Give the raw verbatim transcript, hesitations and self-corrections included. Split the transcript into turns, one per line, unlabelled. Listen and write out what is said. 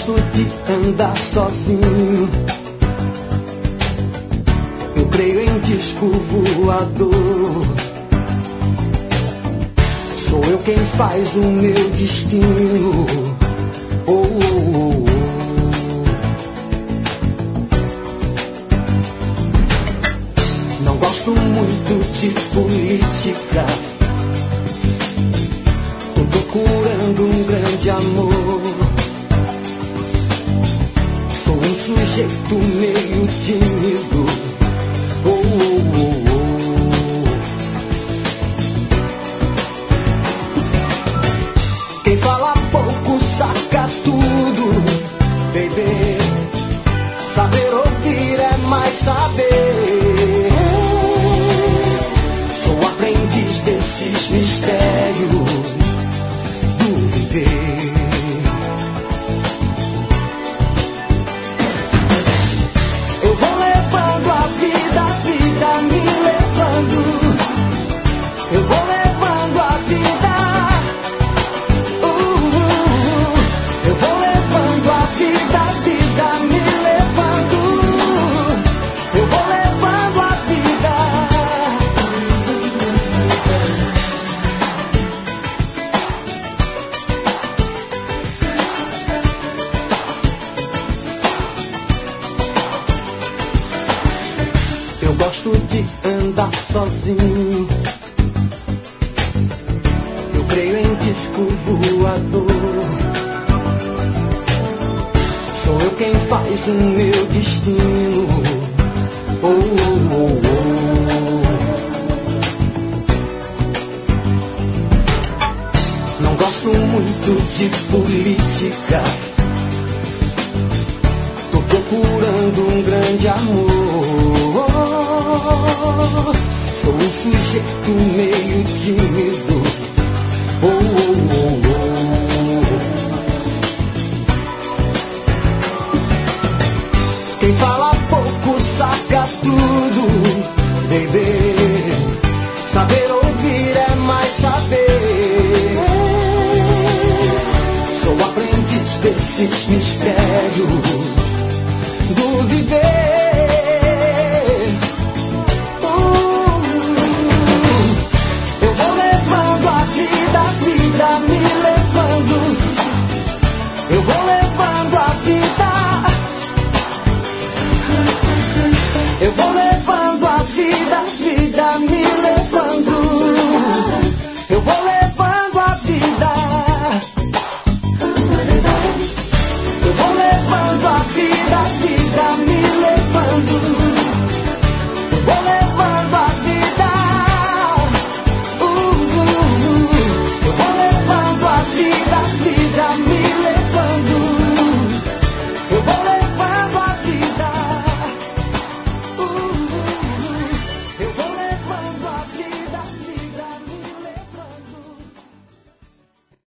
gosto de andar sozinho. Eu creio em disco voador. Sou eu quem faz o meu destino. Oh, oh, oh, oh. Não gosto muito de política. Tô procurando um grande amor. Sou um sujeito meio tímido. Oh, oh, oh, oh. Quem fala pouco saca tudo, baby. Saber ouvir é mais saber. Sou aprendiz desses mistérios do viver. Eu vou levando a vida, a vida me levando. Eu vou levando a vida. Uh, uh, eu vou levando a vida, a vida me levando. Eu vou levando a vida. Eu gosto de andar sozinho. Eu creio em disco voador. Sou eu quem faz o meu destino. Oh, oh, oh, oh. Não gosto muito de política. Tô procurando um grande amor. Sou um sujeito meio tímido. Oh, oh, oh, oh. Quem fala pouco saca tudo, baby. Saber ouvir é mais saber. Sou aprendiz desses mistérios